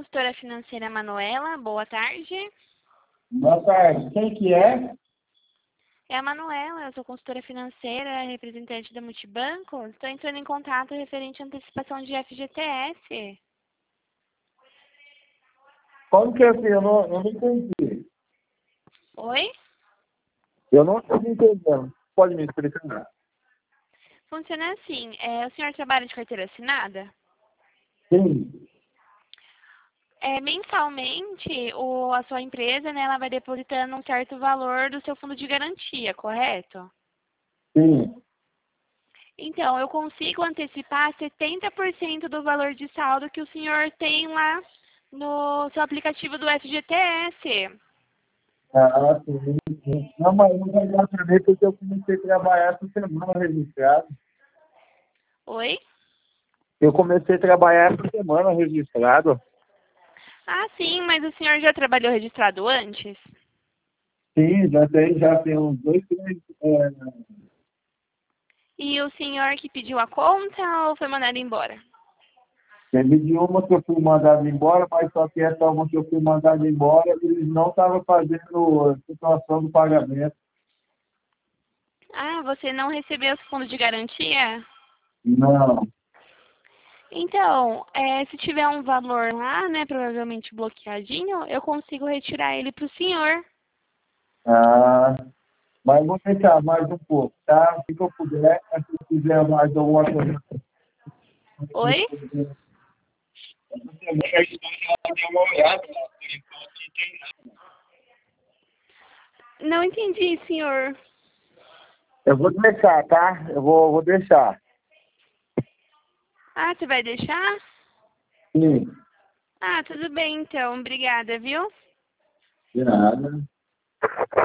consultora financeira Manuela. Boa tarde. Boa tarde. Quem que é? É a Manuela, eu sou consultora financeira, representante da Multibanco. Estou entrando em contato referente à antecipação de FGTS. Como que é assim? Eu não entendi. Oi? Eu não estou entendendo. Pode me explicar? Funciona assim, o senhor trabalha de carteira assinada? Sim. Mensalmente, a sua empresa, né, ela vai depositando um certo valor do seu fundo de garantia, correto? Sim. Então, eu consigo antecipar 70% do valor de saldo que o senhor tem lá no seu aplicativo do FGTS. Ah, sim, sim. Não, mas não vai dar para mim porque eu comecei a trabalhar essa semana registrado. Oi? Eu comecei a trabalhar essa semana registrado. Ah, sim, mas o senhor já trabalhou registrado antes? Sim, já tem uns 2, 3. E o senhor que pediu a conta ou foi mandado embora? Teve de uma que eu fui mandado embora, mas só que essa uma que eu fui mandado embora, eles não estavam fazendo a situação do pagamento. Ah, você não recebeu esse fundo de garantia? Não. Então, se tiver um valor lá, né, provavelmente bloqueadinho, eu consigo retirar ele para o senhor. Ah, mas vou deixar mais um pouco, tá? Se eu puder, se quiser mais alguma coisa. Oi? Você vai ajudar a dar uma olhada lá, por enquanto não tem nada. Não entendi, senhor. Eu vou deixar, tá? Eu vou deixar. Ah, você vai deixar? Sim. Ah, tudo bem então. Obrigada, viu? De nada.